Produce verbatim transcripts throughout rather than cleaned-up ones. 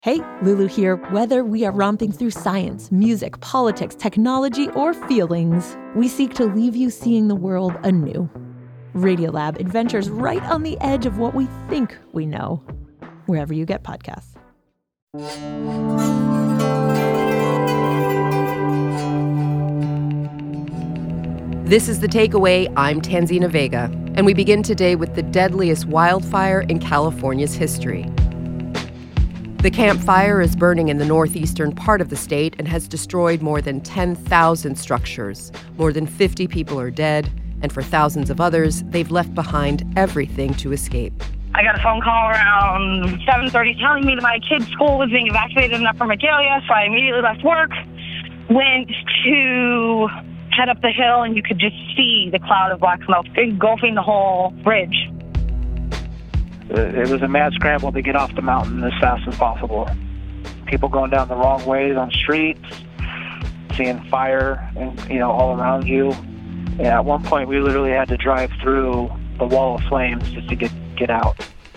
Hey, Lulu here. Whether we are romping through science, music, politics, technology, or feelings, we seek to leave you seeing the world anew. Radiolab adventures right on the edge of what we think we know, wherever you get podcasts. This is The Takeaway. I'm Tanzina Vega, and we begin today with the deadliest wildfire in California's history. The Camp Fire is burning in the northeastern part of the state and has destroyed more than ten thousand structures. More than fifty people are dead, and for thousands of others, they've left behind everything to escape. I got a phone call around seven thirty telling me that my kid's school was being evacuated enough from Magalia, so I immediately left work, went to head up the hill, and you could just see the cloud of black smoke engulfing the whole bridge. It was a mad scramble to get off the mountain as fast as possible. People going down the wrong ways on streets, seeing fire, and you know, all around you. And at one point, we literally had to drive through the wall of flames just to get, get out.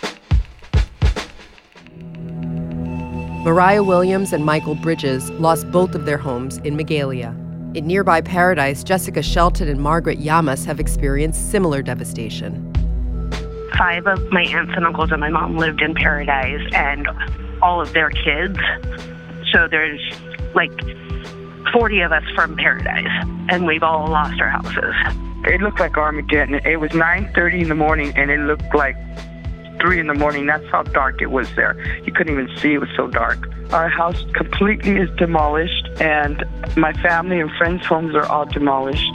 Mariah Williams and Michael Bridges lost both of their homes in Magalia. In nearby Paradise, Jessica Shelton and Margaret Yamas have experienced similar devastation. Five of my aunts and uncles and my mom lived in Paradise, and all of their kids. So there's like forty of us from Paradise, and we've all lost our houses. It looked like Armageddon. It was nine thirty in the morning, and it looked like three in the morning. That's how dark it was there. You couldn't even see. It was so dark. Our house completely is demolished, and my family and friends' homes are all demolished.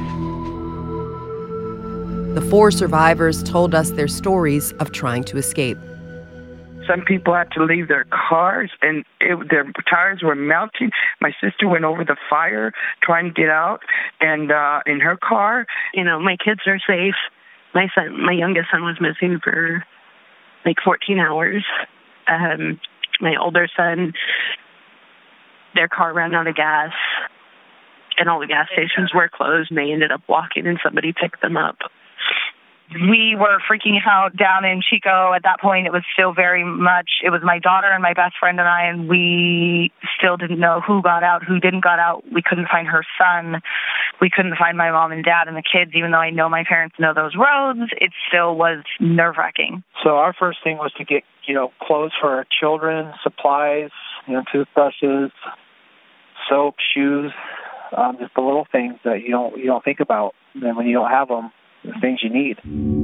The four survivors told us their stories of trying to escape. Some people had to leave their cars, and it, their tires were melting. My sister went over the fire trying to get out, and uh, in her car. You know, my kids are safe. My son, my youngest son was missing for like fourteen hours. Um, my older son, their car ran out of gas, and all the gas stations were closed, and they ended up walking, and somebody picked them up. We were freaking out down in Chico. At that point, it was still very much, it was my daughter and my best friend and I, and we still didn't know who got out, who didn't got out. We couldn't find her son. We couldn't find my mom and dad and the kids. Even though I know my parents know those roads, it still was nerve-wracking. So our first thing was to get, you know, clothes for our children, supplies, you know, toothbrushes, soap, shoes, um, just the little things that you don't you don't think about. And when you don't have them, the things you need.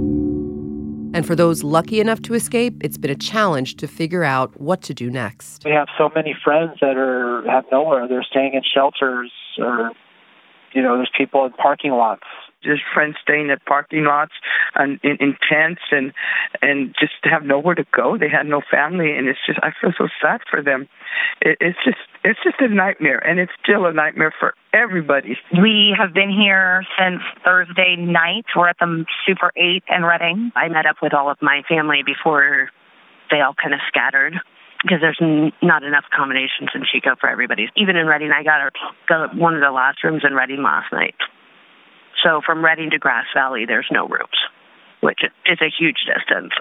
And for those lucky enough to escape, it's been a challenge to figure out what to do next. We have so many friends that are have nowhere. They're staying in shelters, or, you know, there's people in parking lots. Just friends staying at parking lots and in, in tents and and just have nowhere to go. They had no family, and it's just, I feel so sad for them. It, it's just it's just a nightmare, and it's still a nightmare for everybody. We have been here since Thursday night. We're at the Super eight in Redding. I met up with all of my family before they all kind of scattered, because there's n- not enough accommodations in Chico for everybody. Even in Redding, I got, a, got one of the last rooms in Redding last night. So from Redding to Grass Valley, there's no rooms, which is a huge distance.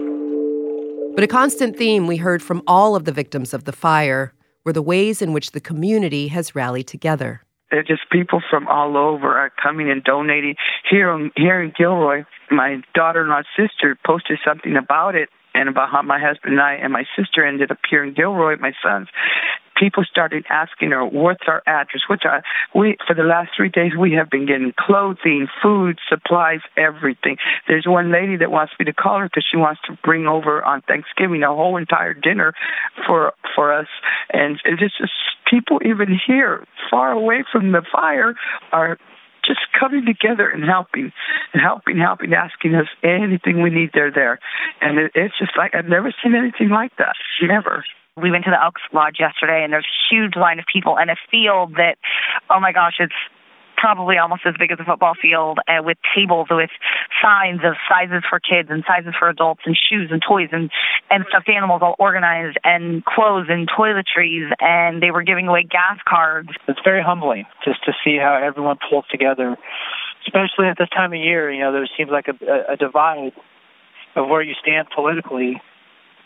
But a constant theme we heard from all of the victims of the fire were the ways in which the community has rallied together. They're just people from all over are coming and donating. Here, in, here in Gilroy, my daughter-in-law's sister posted something about it, and about how my husband and I and my sister ended up here in Gilroy, my sons. People started asking her, what's our address? What's our, we, for the last three days, we have been getting clothing, food, supplies, everything. There's one lady that wants me to call her because she wants to bring over on Thanksgiving a whole entire dinner for for us. And it's just people even here, far away from the fire, are just coming together and helping, and helping, helping, asking us anything we need, they're there. And it, it's just like, I've never seen anything like that, never. We went to the Elks Lodge yesterday, and there's a huge line of people and a field that, oh my gosh, it's probably almost as big as a football field, uh, with tables with signs of sizes for kids and sizes for adults, and shoes and toys and, and stuffed animals all organized, and clothes and toiletries, and they were giving away gas cards. It's very humbling just to see how everyone pulls together, especially at this time of year. You know, there seems like a, a divide of where you stand politically.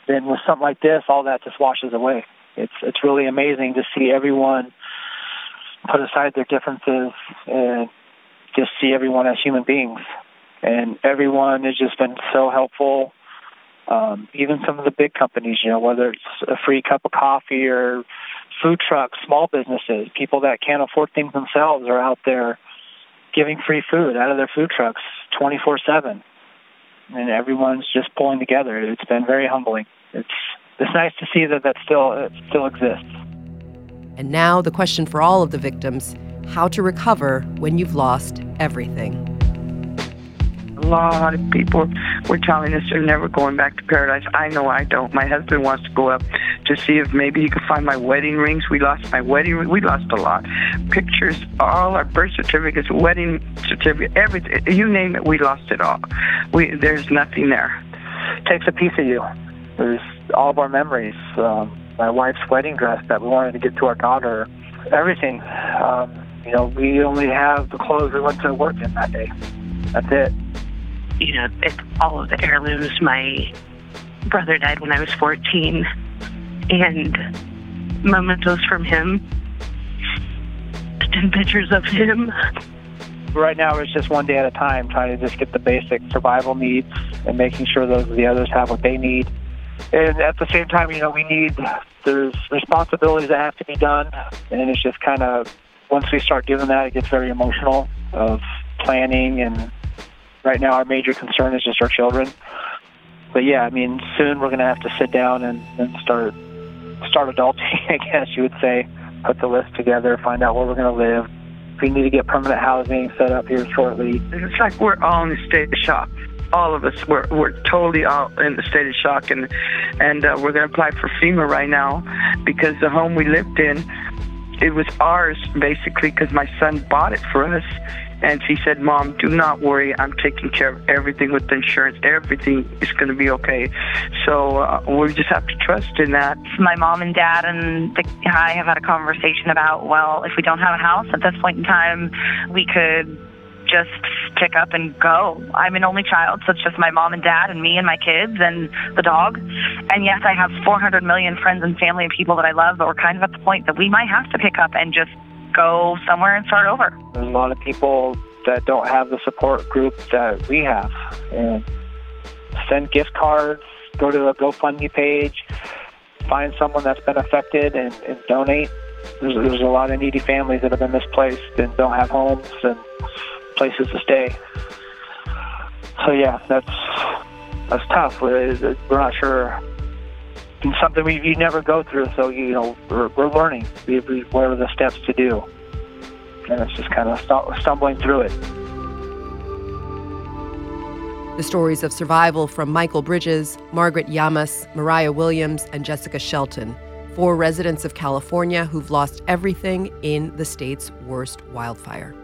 then with something like this, all that just washes away. It's it's really amazing to see everyone put aside their differences and just see everyone as human beings. And everyone has just been so helpful. Um, even some of the big companies, you know, whether it's a free cup of coffee or food trucks, small businesses, people that can't afford things themselves are out there giving free food out of their food trucks twenty-four seven. And everyone's just pulling together. It's been very humbling. It's it's nice to see that that still it still exists. And now the question for all of the victims, how to recover when you've lost everything. A lot of people were telling us they're never going back to paradise. I know I don't. My husband wants to go up to see if maybe he could find my wedding rings. We lost my wedding ring. We lost a lot. Pictures, all our birth certificates, wedding certificate, everything. You name it, we lost it all. We There's nothing there. It takes a piece of you. There's all of our memories. Um, my wife's wedding dress that we wanted to get to our daughter. Everything. Um, you know, we only have the clothes we went to work in that day. That's it. You know, it's all of the heirlooms. My brother died when I was fourteen, and mementos from him, and pictures of him. Right now, it's just one day at a time, trying to just get the basic survival needs and making sure those the others have what they need. And at the same time, you know, we need, there's responsibilities that have to be done, and it's just kind of, once we start doing that, it gets very emotional of planning. And right now, our major concern is just our children. But yeah, I mean, soon we're going to have to sit down and, and start start adulting, I guess you would say. Put the list together, find out where we're going to live. We need to get permanent housing set up here shortly. It's like we're all in a state of shock. All of us, we're we're totally all in a state of shock, and and uh, we're going to apply for FEMA right now because the home we lived in, it was ours basically because my son bought it for us. And she said, Mom, do not worry. I'm taking care of everything with the insurance. Everything is going to be okay. So uh, we just have to trust in that. My mom and dad and the, I have had a conversation about, well, if we don't have a house at this point in time, we could just pick up and go. I'm an only child, so it's just my mom and dad and me and my kids and the dog. And yes, I have four hundred million friends and family and people that I love, but we're kind of at the point that we might have to pick up and just go somewhere and start over. There's a lot of people that don't have the support group that we have. And send gift cards, go to a GoFundMe page, find someone that's been affected and, and donate. There's, there's a lot of needy families that have been misplaced and don't have homes and places to stay. So yeah, that's that's tough. We're, we're not sure. It's something we you never go through, so you know we're, we're learning. We, we, what are the steps to do? And it's just kind of st- stumbling through it. The stories of survival from Michael Bridges, Margaret Yamas, Mariah Williams, and Jessica Shelton, four residents of California who've lost everything in the state's worst wildfire.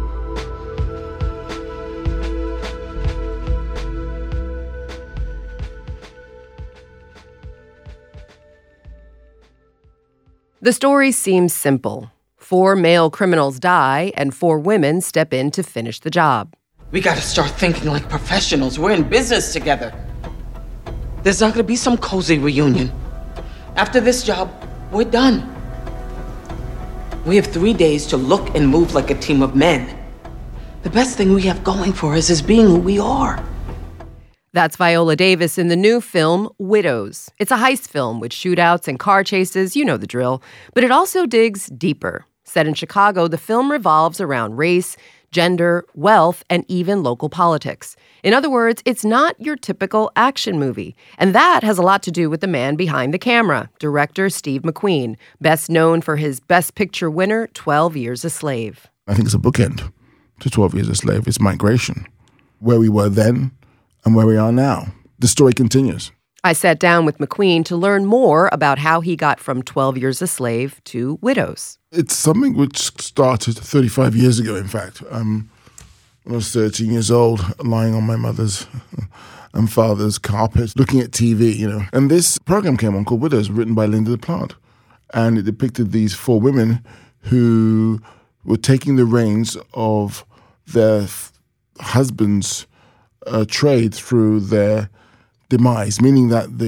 The story seems simple. Four male criminals die, and four women step in to finish the job. We gotta start thinking like professionals. We're in business together. There's not gonna be some cozy reunion. After this job, we're done. We have three days to look and move like a team of men. The best thing we have going for us is being who we are. That's Viola Davis in the new film, Widows. It's a heist film with shootouts and car chases, you know the drill. But it also digs deeper. Set in Chicago, the film revolves around race, gender, wealth, and even local politics. In other words, it's not your typical action movie. And that has a lot to do with the man behind the camera, director Steve McQueen, best known for his Best Picture winner, twelve Years a Slave. I think it's a bookend to twelve Years a Slave. It's migration. Where we were then and where we are now. The story continues. I sat down with McQueen to learn more about how he got from twelve Years a Slave to Widows. It's something which started thirty-five years ago, in fact. Um, when I was thirteen years old, lying on my mother's and father's carpet, looking at T V, you know. And this program came on called Widows, written by Linda LaPlante. And it depicted these four women who were taking the reins of their f- husbands' uh, trade through their demise, meaning that the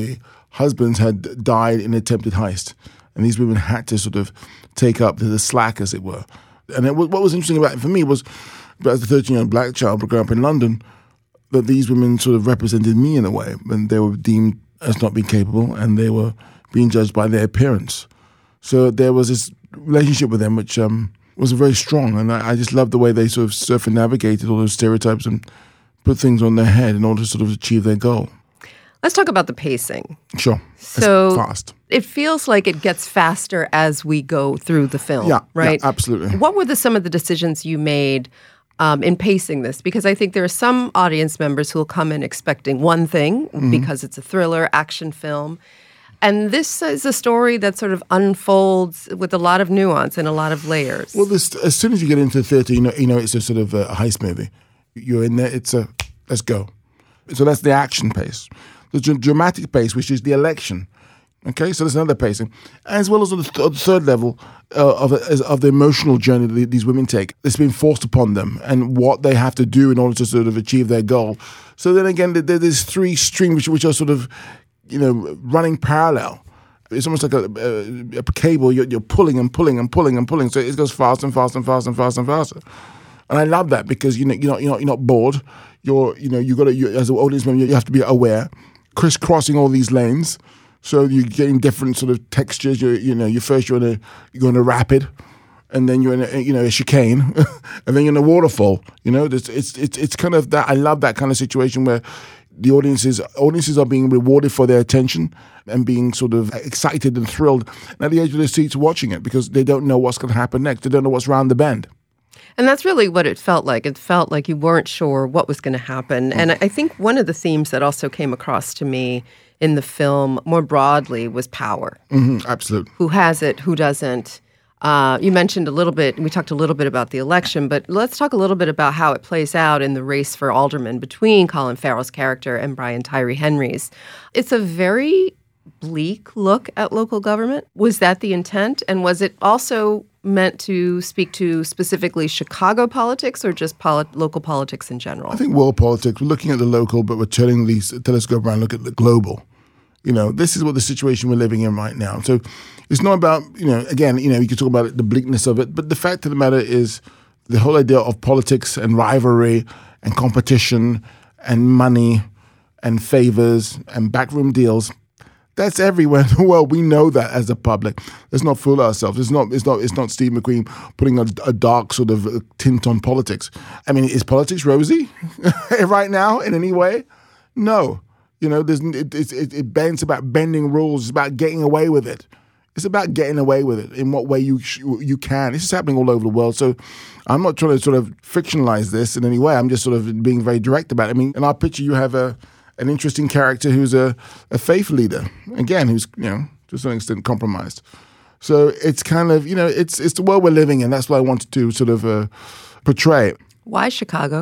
husbands had died in an attempted heist. And these women had to sort of take up the slack, as it were. And it, what was interesting about it for me was, as a thirteen-year-old black child growing up in London, that these women sort of represented me in a way. And they were deemed as not being capable, and they were being judged by their appearance. So there was this relationship with them which um, was very strong. And I, I just loved the way they sort of circumnavigated all those stereotypes and put things on their head in order to sort of achieve their goal. Let's talk about the pacing. Sure. So it's fast. It feels like it gets faster as we go through the film, yeah, right? Yeah, absolutely. What were the, some of the decisions you made um, in pacing this? Because I think there are some audience members who will come in expecting one thing mm-hmm. because it's a thriller, action film. And this is a story that sort of unfolds with a lot of nuance and a lot of layers. Well, this, as soon as you get into the theater, you know, you know it's a sort of a heist movie. You're in there, it's a, let's go. So that's the action pace. The dr- dramatic pace, which is the election. Okay, so there's another pacing. As well as on the, th- on the third level uh, of, a, of the emotional journey that these women take. It's been forced upon them and what they have to do in order to sort of achieve their goal. So then again, there, there's three streams which, which are sort of, you know, running parallel. It's almost like a, a, a cable. You're, you're pulling and pulling and pulling and pulling. So it goes fast and fast and fast and fast and faster. And I love that because you know you're not you're not, you're not bored. You're you know you got to you, as an audience member you have to be aware, crisscrossing all these lanes. So you're getting different sort of textures. You you know you first you're in a you're in a rapid, and then you're in a you know a chicane, and then you're in a waterfall. You know it's it's it's it's kind of that. I love that kind of situation where the audiences audiences are being rewarded for their attention and being sort of excited and thrilled and at the edge of their seats watching it because they don't know what's going to happen next. They don't know what's around the bend. And that's really what it felt like. It felt like you weren't sure what was going to happen. And I think one of the themes that also came across to me in the film more broadly was power. Mm-hmm, absolutely. Who has it, who doesn't. Uh, you mentioned a little bit, we talked a little bit about the election, but let's talk a little bit about how it plays out in the race for alderman between Colin Farrell's character and Brian Tyree Henry's. It's a very bleak look at local government. Was that the intent? And was it also meant to speak to specifically Chicago politics or just polit- local politics in general? I think world politics. We're looking at the local, but we're turning the telescope around and look at the global. You know, this is what the situation we're living in right now. So it's not about, you know, again, you know, you can talk about the bleakness of it, but the fact of the matter is the whole idea of politics and rivalry and competition and money and favors and backroom deals. That's everywhere in the world. We know that as a public. Let's not fool ourselves. It's not. It's not. It's not Steve McQueen putting a, a dark sort of tint on politics. I mean, is politics rosy right now in any way? No. You know, there's. It, it, it, it bends about bending rules. It's about getting away with it. It's about getting away with it in what way you you can. This is happening all over the world. So I'm not trying to sort of fictionalize this in any way. I'm just sort of being very direct about it. I mean, in our picture, you have a. an interesting character who's a, a faith leader, again, who's, you know, to some extent compromised. So it's kind of, you know, it's it's the world we're living in. That's what I wanted to sort of uh, portray. Why Chicago?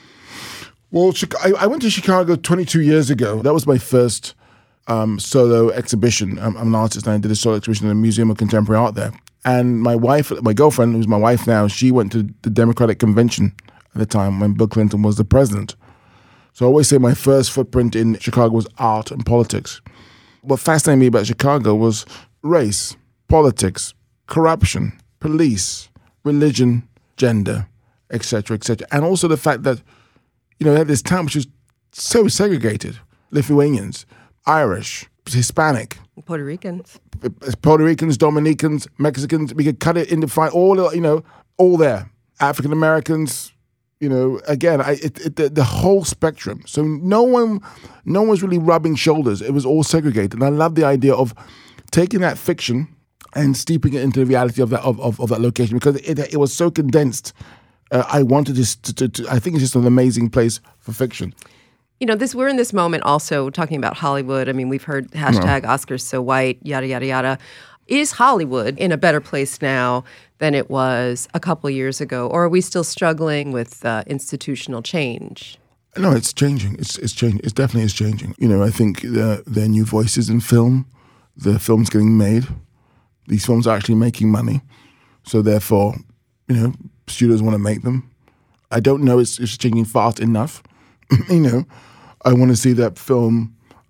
Well, I went to Chicago twenty-two years ago. That was my first um, solo exhibition. I'm, I'm an artist and I did a solo exhibition in the Museum of Contemporary Art there. And my wife, my girlfriend, who's my wife now, she went to the Democratic Convention at the time when Bill Clinton was the president. So I always say my first footprint in Chicago was art and politics. What fascinated me about Chicago was race, politics, corruption, police, religion, gender, et cetera, et cetera. And also the fact that, you know, they had this town which was so segregated. Lithuanians, Irish, Hispanic. Puerto Ricans. Puerto Ricans, Dominicans, Mexicans. We could cut it into five, all, you know, all there. African Americans. You know, again, I, it, it, the, the whole spectrum. So no one, no one was really rubbing shoulders. It was all segregated. And I love the idea of taking that fiction and steeping it into the reality of that of, of, of that location because it it was so condensed. Uh, I wanted this to, to, to. I think it's just an amazing place for fiction. You know, this we're in this moment also talking about Hollywood. I mean, we've heard hashtag no. Oscars so white, yada yada yada. Is Hollywood in a better place now than it was a couple of years ago, or are we still struggling with uh, institutional change? No, it's changing. It's it's changing. It definitely is changing. You know, I think there, there are new voices in film. The film's getting made. These films are actually making money. So therefore, you know, studios want to make them. I don't know it's, it's changing fast enough. You know, I want to see that film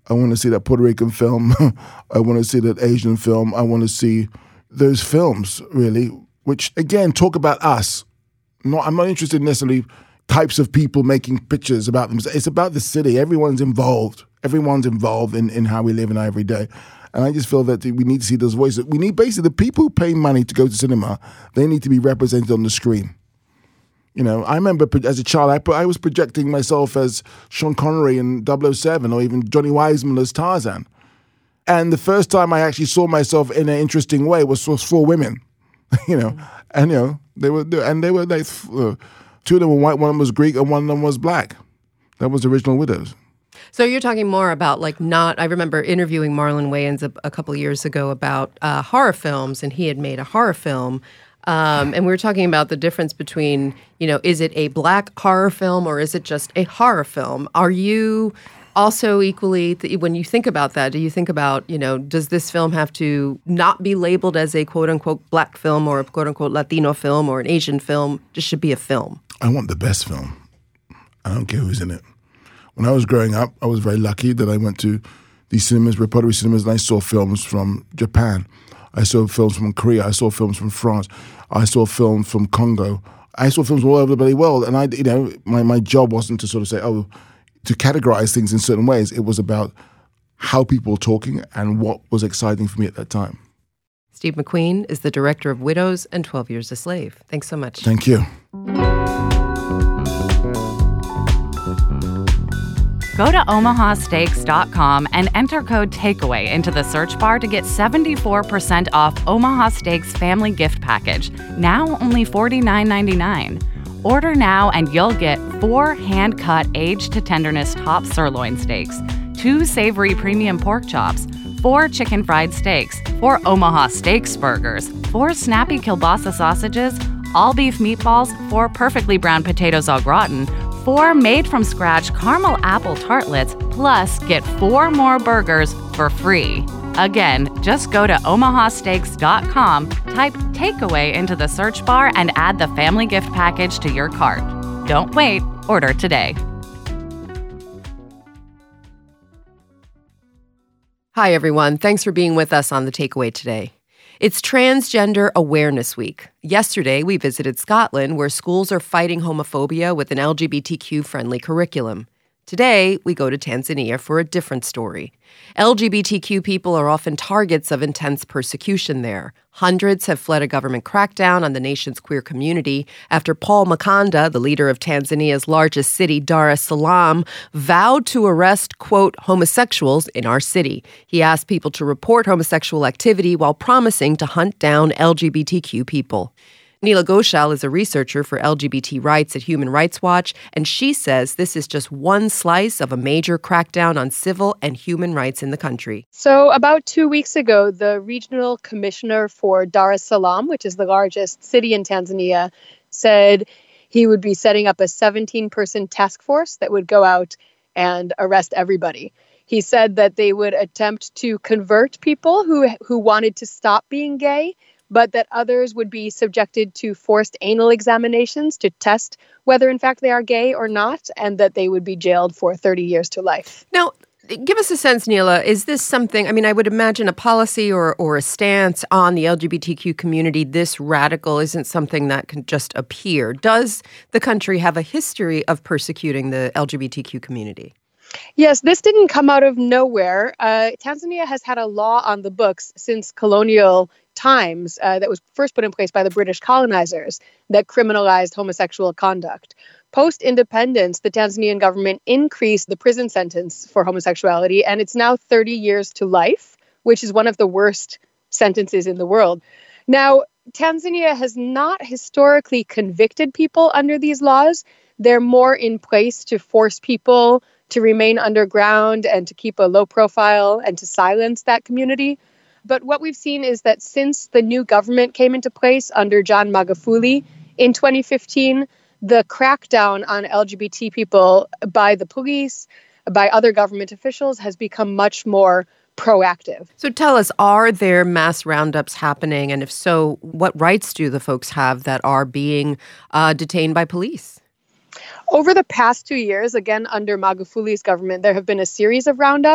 I want to see that Puerto Rican film. I want to see that Asian film. I want to see those films, really, which, again, talk about us. Not, I'm not interested in necessarily types of people making pictures about them. It's about the city. Everyone's involved. Everyone's involved in, in how we live in our everyday. And I just feel that we need to see those voices. We need basically the people who pay money to go to cinema, they need to be represented on the screen. You know, I remember as a child, I, I was projecting myself as Sean Connery in double oh seven or even Johnny Weissmuller as Tarzan. And the first time I actually saw myself in an interesting way was for four women, you know. And, you know, they were, and they were like, uh, two of them were white, one of them was Greek, and one of them was black. That was the original Widows. So you're talking more about like not, I remember interviewing Marlon Wayans a, a couple of years ago about uh, horror films, and he had made a horror film. Um, and we were talking about the difference between, you know, is it a black horror film or is it just a horror film? Are you also equally, th- when you think about that, do you think about, you know, does this film have to not be labeled as a quote-unquote black film or a quote-unquote Latino film or an Asian film? Just should be a film. I want the best film. I don't care who's in it. When I was growing up, I was very lucky that I went to these cinemas, repertory cinemas, and I saw films from Japan. I saw films from Korea. I saw films from France. I saw films from Congo. I saw films all over the bloody world. And I, you know, my, my job wasn't to sort of say, oh, to categorize things in certain ways. It was about how people were talking and what was exciting for me at that time. Steve McQueen is the director of Widows and twelve Years a Slave. Thanks so much. Thank you. Go to omaha steaks dot com and enter code TAKEAWAY into the search bar to get seventy-four percent off Omaha Steaks Family Gift Package, now only forty-nine ninety-nine. Order now and you'll get four hand-cut aged-to-tenderness top sirloin steaks, two savory premium pork chops, four chicken fried steaks, four Omaha Steaks burgers, four snappy kielbasa sausages, all beef meatballs, four perfectly browned potatoes au gratin, four made-from-scratch caramel apple tartlets, plus get four more burgers for free. Again, just go to omaha steaks dot com, type takeaway into the search bar, and add the family gift package to your cart. Don't wait, order today. Hi, everyone. Thanks for being with us on The Takeaway today. It's Transgender Awareness Week. Yesterday, we visited Scotland, where schools are fighting homophobia with an L G B T Q-friendly curriculum. Today, we go to Tanzania for a different story. L G B T Q people are often targets of intense persecution there. Hundreds have fled a government crackdown on the nation's queer community after Paul Makonda, the leader of Tanzania's largest city, Dar es Salaam, vowed to arrest, quote, homosexuals in our city. He asked people to report homosexual activity while promising to hunt down L G B T Q people. Neela Ghoshal is a researcher for L G B T rights at Human Rights Watch, and she says this is just one slice of a major crackdown on civil and human rights in the country. So about two weeks ago, the regional commissioner for Dar es Salaam, which is the largest city in Tanzania, said he would be setting up a seventeen-person task force that would go out and arrest everybody. He said that they would attempt to convert people who who wanted to stop being gay, but that others would be subjected to forced anal examinations to test whether, in fact, they are gay or not, and that they would be jailed for thirty years to life. Now, give us a sense, Neela, is this something, I mean, I would imagine a policy or, or a stance on the L G B T Q community this radical isn't something that can just appear. Does the country have a history of persecuting the L G B T Q community? Yes, this didn't come out of nowhere. Uh, Tanzania has had a law on the books since colonial times uh, that was first put in place by the British colonizers that criminalized homosexual conduct. Post-independence, the Tanzanian government increased the prison sentence for homosexuality, and it's now thirty years to life, which is one of the worst sentences in the world. Now, Tanzania has not historically convicted people under these laws. They're more in place to force people to remain underground and to keep a low profile and to silence that community. But what we've seen is that since the new government came into place under John Magufuli in twenty fifteen, the crackdown on L G B T people by the police, by other government officials, has become much more proactive. So tell us, are there mass roundups happening? And if so, what rights do the folks have that are being uh, detained by police? Over the past two years, again, under Magufuli's government, there have been a series of roundups.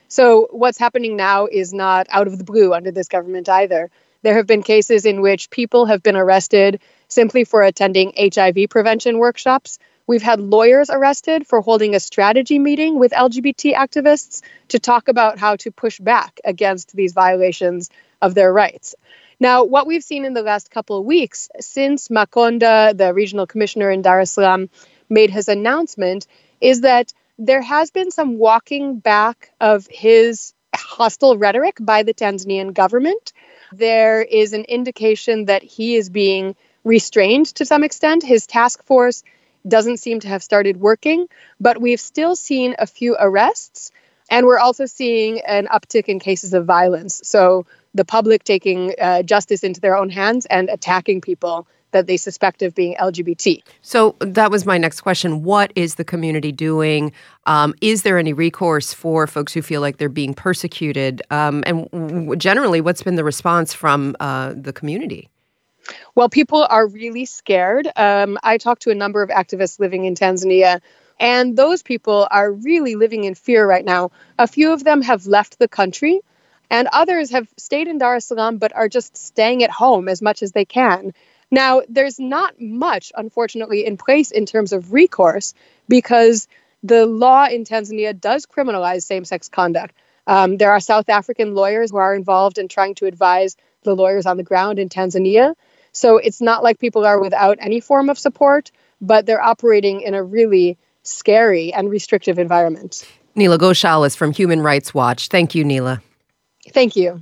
So what's happening now is not out of the blue under this government either. There have been cases in which people have been arrested simply for attending H I V prevention workshops. We've had lawyers arrested for holding a strategy meeting with L G B T activists to talk about how to push back against these violations of their rights. Now, what we've seen in the last couple of weeks, since Makonda, the regional commissioner in Dar es Salaam, made his announcement, is that there has been some walking back of his hostile rhetoric by the Tanzanian government. There is an indication that he is being restrained to some extent. His task force doesn't seem to have started working, but we've still seen a few arrests, and we're also seeing an uptick in cases of violence. So the public taking uh, justice into their own hands and attacking people that they suspect of being L G B T. So that was my next question. What is the community doing? Um, is there any recourse for folks who feel like they're being persecuted? Um, and w- generally, what's been the response from uh, the community? Well, people are really scared. Um, I talked to a number of activists living in Tanzania, and those people are really living in fear right now. A few of them have left the country, and others have stayed in Dar es Salaam but are just staying at home as much as they can. Now, there's not much, unfortunately, in place in terms of recourse because the law in Tanzania does criminalize same-sex conduct. Um, there are South African lawyers who are involved in trying to advise the lawyers on the ground in Tanzania. So it's not like people are without any form of support, but they're operating in a really scary and restrictive environment. Neela Ghoshal is from Human Rights Watch. Thank you, Neela. Thank you.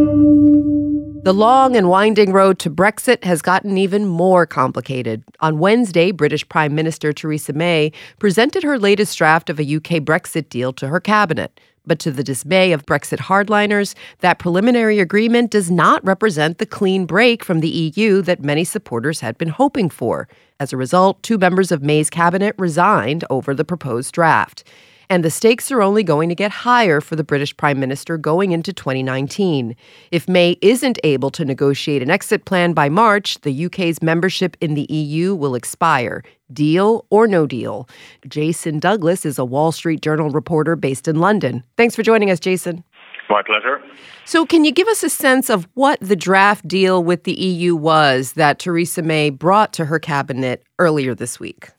The long and winding road to Brexit has gotten even more complicated. On Wednesday, British Prime Minister Theresa May presented her latest draft of a U K Brexit deal to her cabinet. But to the dismay of Brexit hardliners, that preliminary agreement does not represent the clean break from the E U that many supporters had been hoping for. As a result, two members of May's cabinet resigned over the proposed draft. And the stakes are only going to get higher for the British Prime Minister going into twenty nineteen. If May isn't able to negotiate an exit plan by March, the U K's membership in the E U will expire. Deal or no deal. Jason Douglas is a Wall Street Journal reporter based in London. Thanks for joining us, Jason. My pleasure. So can you give us a sense of what the draft deal with the E U was that Theresa May brought to her cabinet earlier this week?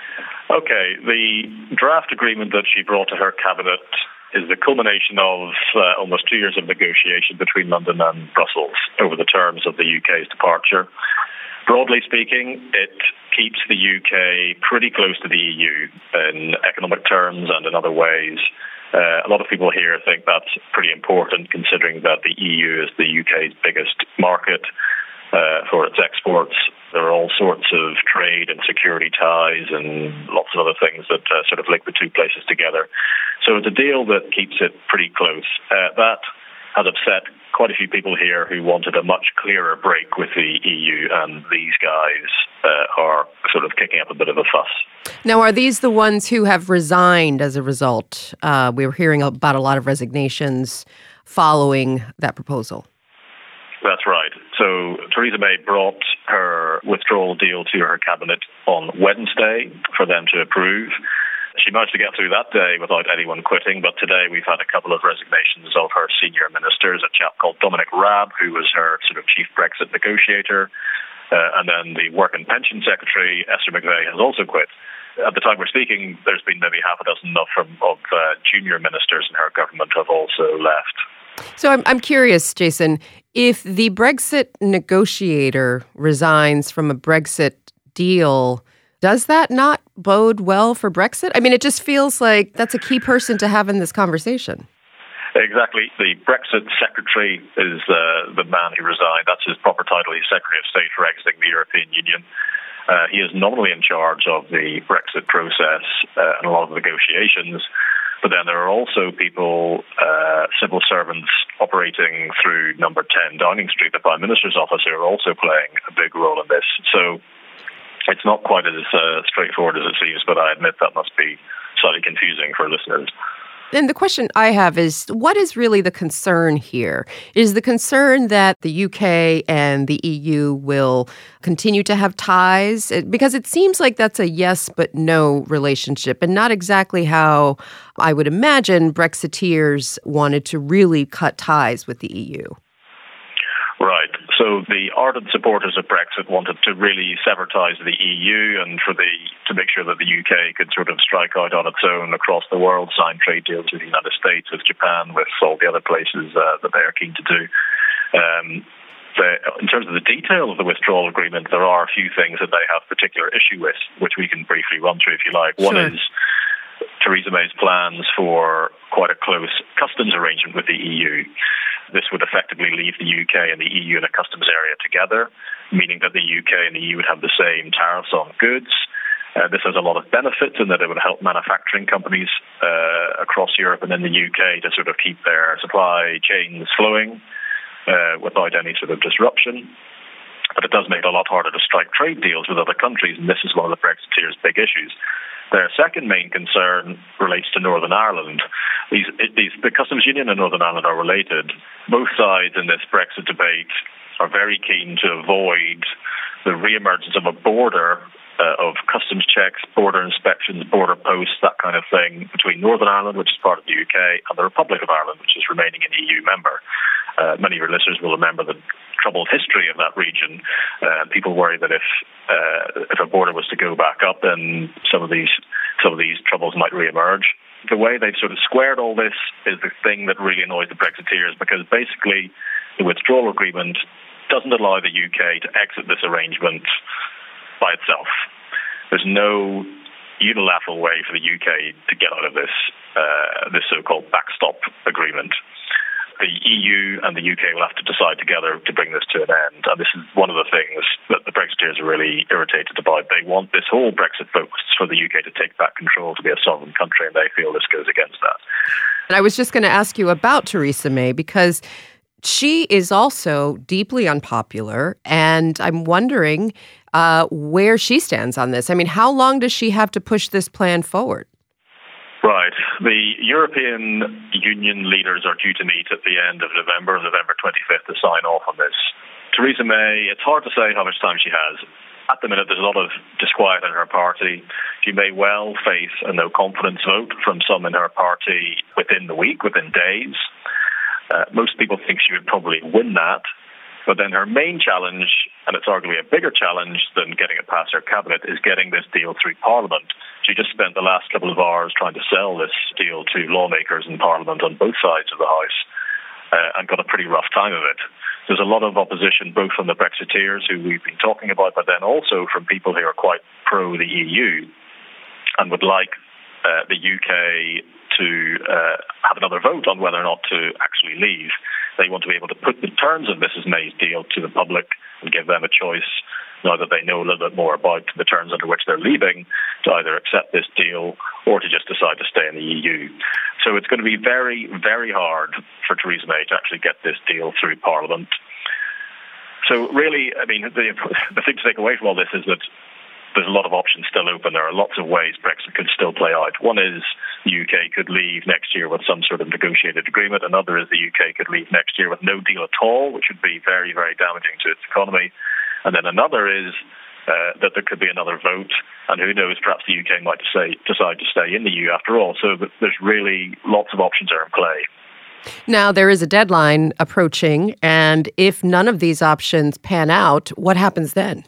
Okay, the draft agreement that she brought to her cabinet is the culmination of uh, almost two years of negotiation between London and Brussels over the terms of the U K's departure. Broadly speaking, it keeps the U K pretty close to the E U in economic terms and in other ways. Uh, a lot of people here think that's pretty important considering that the E U is the U K's biggest market uh, for its exports. There are all sorts of trade and security ties and lots of other things that uh, sort of link the two places together. So it's a deal that keeps it pretty close. Uh, that has upset quite a few people here who wanted a much clearer break with the E U, and these guys uh, are sort of kicking up a bit of a fuss. Now, are these the ones who have resigned as a result? Uh, we were hearing about a lot of resignations following that proposal. That's right. So Theresa May brought her withdrawal deal to her cabinet on Wednesday for them to approve. She managed to get through that day without anyone quitting, but today we've had a couple of resignations of her senior ministers, a chap called Dominic Raab, who was her sort of chief Brexit negotiator, uh, and then the Work and Pension Secretary, Esther McVey, has also quit. At the time we're speaking, there's been maybe half a dozen of, from, of uh, junior ministers in her government have also left. So I'm I'm curious, Jason, if the Brexit negotiator resigns from a Brexit deal, does that not bode well for Brexit? I mean, it just feels like that's a key person to have in this conversation. Exactly. The Brexit secretary is uh, the man who resigned. That's his proper title. He's Secretary of State for exiting the European Union. Uh, he is nominally in charge of the Brexit process uh, and a lot of negotiations. But then there are also people, uh, civil servants operating through number ten Downing Street, the Prime Minister's office, who are also playing a big role in this. So it's not quite as uh, straightforward as it seems, but I admit that must be slightly confusing for listeners. And the question I have is, what is really the concern here? Is the concern that the U K and the E U will continue to have ties? Because it seems like that's a yes but no relationship, and not exactly how I would imagine Brexiteers wanted to really cut ties with the E U. Right. So the ardent supporters of Brexit wanted to really sever ties to the E U and for the to make sure that the U K could sort of strike out on its own across the world, sign trade deals with the United States, with Japan, with all the other places uh, that they are keen to do. Um, the, in terms of the detail of the withdrawal agreement, there are a few things that they have particular issue with, which we can briefly run through if you like. Sure. One is Theresa May's plans for quite a close customs arrangement with the E U. This would effectively leave the U K and the E U in a customs area together, meaning that the U K and the E U would have the same tariffs on goods. Uh, this has a lot of benefits in that it would help manufacturing companies uh, across Europe and in the U K to sort of keep their supply chains flowing uh, without any sort of disruption. But it does make it a lot harder to strike trade deals with other countries, and this is one of the Brexiteers' big issues. Their second main concern relates to Northern Ireland. These, these, the customs union and Northern Ireland are related. Both sides in this Brexit debate are very keen to avoid the re-emergence of a border uh, of customs checks, border inspections, border posts, that kind of thing, between Northern Ireland, which is part of the U K, and the Republic of Ireland, which is remaining an E U member. Uh, many of your listeners will remember the troubled history of that region. Uh, people worry that if uh, if a border was to go back up, then some of these some of these troubles might re-emerge. The way they've sort of squared all this is the thing that really annoys the Brexiteers, because basically the withdrawal agreement doesn't allow the U K to exit this arrangement by itself. There's no unilateral way for the U K to get out of this uh, this so-called backstop agreement. The E U and the U K will have to decide together to bring this to an end. And this is one of the things that the Brexiteers are really irritated about. They want this whole Brexit focus for the U K to take back control, to be a sovereign country, and they feel this goes against that. And I was just going to ask you about Theresa May, because she is also deeply unpopular, and I'm wondering uh, where she stands on this. I mean, how long does she have to push this plan forward? Right. The European Union leaders are due to meet at the end of November, November twenty-fifth, to sign off on this. Theresa May, it's hard to say how much time she has. At the minute, there's a lot of disquiet in her party. She may well face a no-confidence vote from some in her party within the week, within days. Uh, most people think she would probably win that. But then her main challenge, and it's arguably a bigger challenge than getting it past her cabinet, is getting this deal through Parliament. She just spent the last couple of hours trying to sell this deal to lawmakers in Parliament on both sides of the House uh, and got a pretty rough time of it. There's a lot of opposition, both from the Brexiteers, who we've been talking about, but then also from people who are quite pro the E U and would like uh, the U K to uh, have another vote on whether or not to actually leave. They want to be able to put the terms of Missus May's deal to the public and give them a choice, now that they know a little bit more about the terms under which they're leaving, to either accept this deal or to just decide to stay in the E U. So it's going to be very, very hard for Theresa May to actually get this deal through Parliament. So really, I mean, the, the thing to take away from all this is that there's a lot of options still open. There are lots of ways Brexit could still play out. One is the U K could leave next year with some sort of negotiated agreement. Another is the U K could leave next year with no deal at all, which would be very, very damaging to its economy. And then another is uh, that there could be another vote. And who knows, perhaps the U K might say, decide to stay in the E U after all. So there's really lots of options are in play. Now, there is a deadline approaching. And if none of these options pan out, what happens then?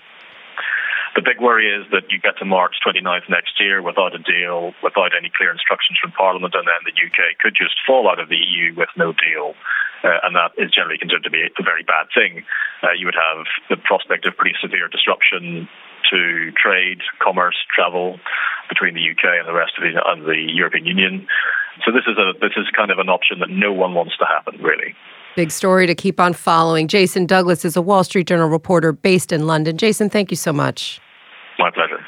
The big worry is that you get to March twenty-ninth next year without a deal, without any clear instructions from Parliament, and then the U K could just fall out of the E U with no deal. Uh, and that is generally considered to be a very bad thing. Uh, you would have the prospect of pretty severe disruption to trade, commerce, travel between the U K and the rest of the, and the European Union. So this is a this is kind of an option that no one wants to happen, really. Big story to keep on following. Jason Douglas is a Wall Street Journal reporter based in London. Jason, thank you so much. My pleasure.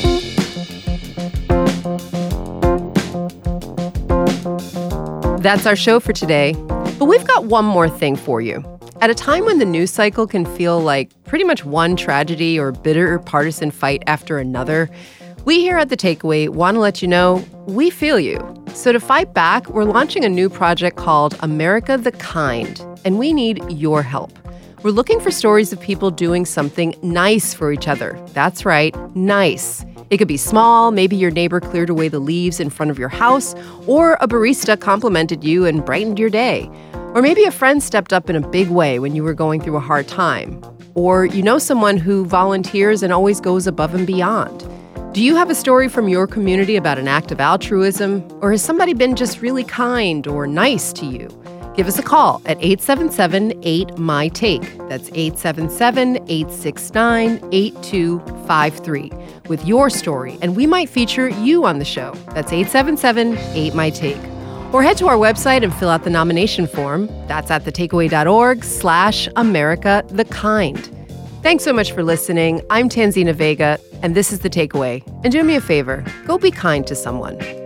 That's our show for today. But we've got one more thing for you. At a time when the news cycle can feel like pretty much one tragedy or bitter partisan fight after another, We here at The Takeaway want to let you know we feel you. So to fight back, we're launching a new project called America the Kind, and we need your help. We're looking for stories of people doing something nice for each other. That's right, nice. It could be small, maybe your neighbor cleared away the leaves in front of your house, or a barista complimented you and brightened your day. Or maybe a friend stepped up in a big way when you were going through a hard time. Or you know someone who volunteers and always goes above and beyond. Do you have a story from your community about an act of altruism? Or has somebody been just really kind or nice to you? Give us a call at eight seven seven, eight, M Y, TAKE. That's eight seven seven, eight six nine, eight two five three with your story, and we might feature you on the show. That's eight seven seven, eight, M Y, TAKE. Or head to our website and fill out the nomination form. That's at thetakeaway.org slash America the Kind. Thanks so much for listening. I'm Tanzina Vega, and this is The Takeaway. And do me a favor, go be kind to someone.